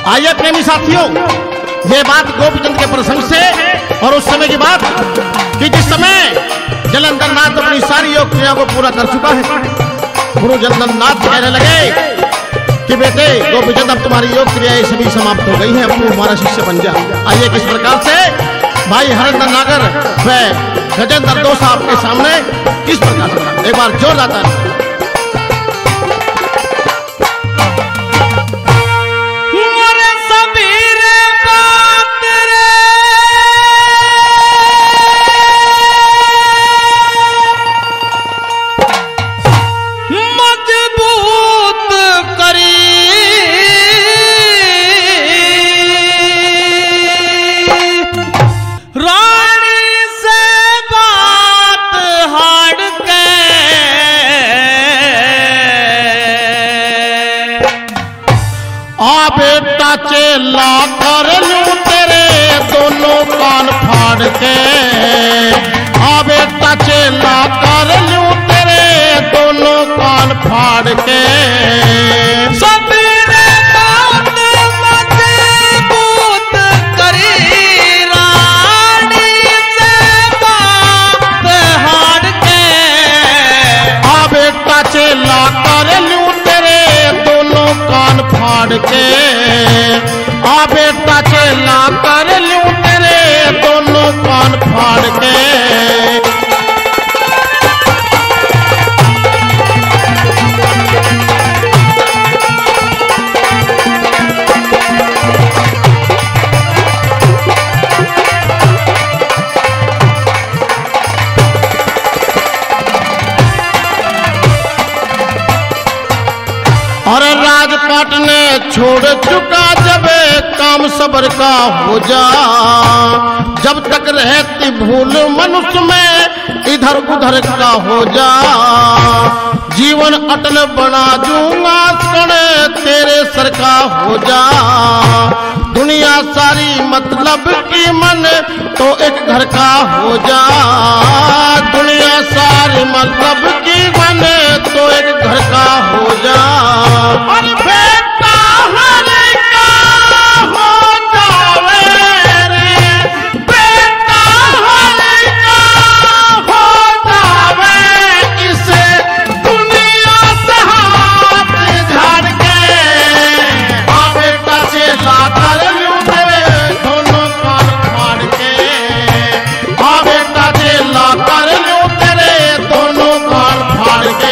आइए प्रेमी साथियों, ये बात गोपीचंद के प्रसंग से और उस समय की बात कि जिस समय जलंधर नाथ अपनी सारी योग क्रिया को पूरा कर चुका है, गुरु जलंधर नाथ कहने लगे कि बेटे गोपीचंद, अब तुम्हारी योग क्रियाएं सभी समाप्त हो गई हैं, अब तू हमारा शिष्य बन जा। आइए किस प्रकार से भाई हरिंदर नागर व गजेंद्र दोसा आपके सामने किस प्रकार से, एक बार जोर आता है। चेला कर लूं तेरे दोनों कान फाड़ के, आ बेटा चेला कर लूं तेरे दोनों कान फाड़ के। सबीरे बात मजबूत करी रानी से बात हाड़ के, आ बेटा चेला कर लूं तेरे दोनों कान फाड़ के, आ बेटा चेला कर लूं तेरे दोनों कान फाड़ के। और राजपाट ने छोड़ चुका जब काम सबर का हो जा, जब तक रहती भूल मनुष्य में इधर उधर का हो जा, जीवन अटल बना दूंगा कणे तेरे सर का हो जा, दुनिया सारी मतलब की मन तो एक घर का हो जा, दुनिया सारी मतलब की मन तो एक घर का हो जा। और बेटा हर का हो जावे रे, बेटा हर का हो जावे, इसे दुनिया से हाथ झाड़ के, आ बेटा चेला कर लूं तेरे दोनों कान फाड़ के, आ बेटा चेला कर लूं तेरे दोनों कान फाड़ के।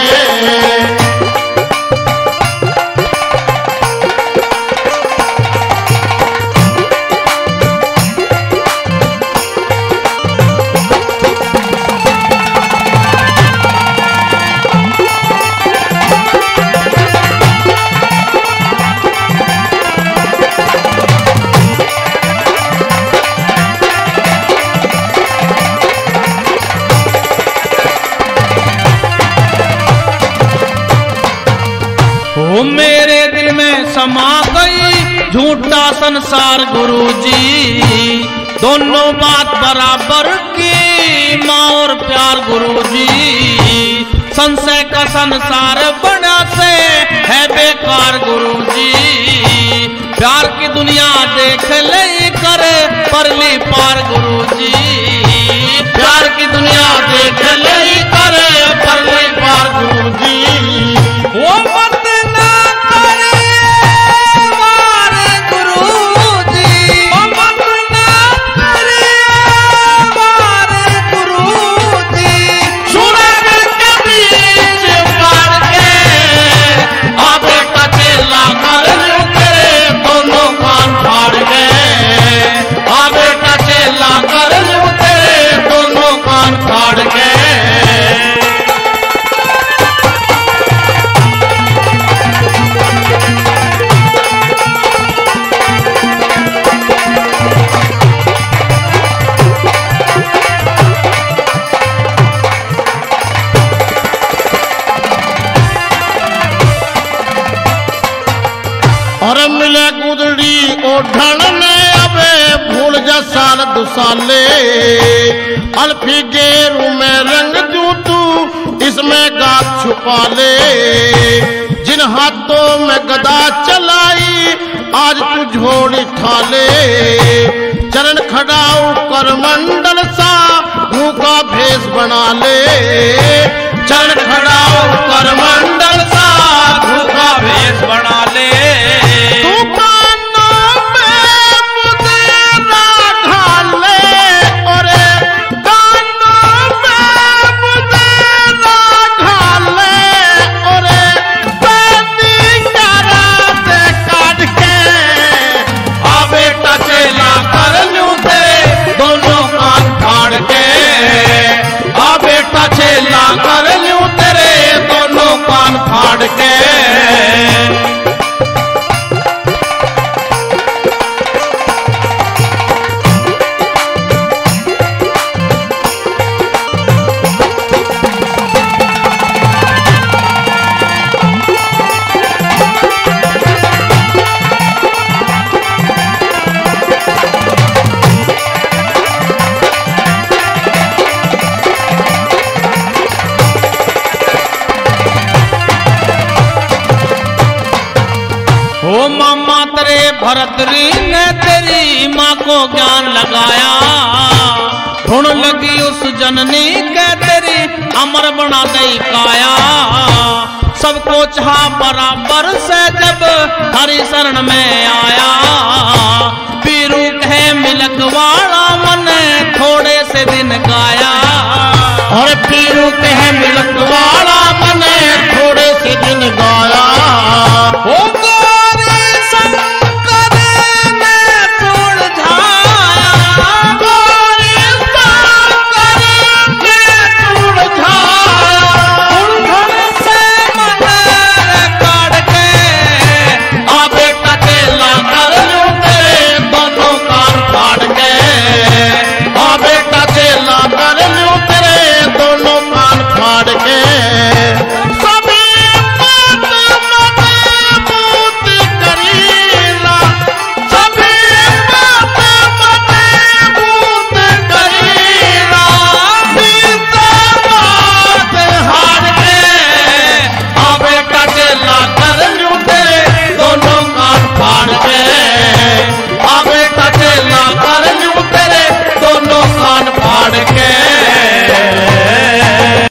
मेरे दिल में समा गई झूठा संसार गुरुजी, दोनों बात बराबर की माँ और प्यार गुरुजी, संशय का संसार बना से है बेकार गुरुजी, प्यार की दुनिया देख ले कर परली पार गुरुजी, प्यार की दुनिया देख ले कर परली पार गुरुजी। वो मत ना करे वारे गुरुजी, वो मत ना करे वारे गुरुजी, सूरज के बीच पार के, आ बेटा चेला कर लूं तेरे दोनों कान फाड़ के, आ बेटा चेला कर लूं तेरे दोनों कान फाड़ के। और मिले गुदड़ी ओढ़न ने अबे भूल जा साल दुसाले, अल्फी गेरू में रंग दू तू इसमें गात छुपा ले, जिन हाथों में गदा चलाई आज तू झोड़ी ठाले चरण खड़ाऊ कर मंडल सा भूखा भेष बना ले चरण खड़ाओ कर मंडल सा भूखा भेष बना ले कर लूं तेरे दोनों कान फाड़ के ओ मामा तेरे भरतरी ने तेरी माँ को ज्ञान लगाया ढूंढ लगी उस जननी के तेरी अमर बना दई काया सबको चाहा बराबर से जब हरि शरण में आया पीरू कहे मिलक वाला मन थोड़े से दिन गाया और पीरू कहे मिलक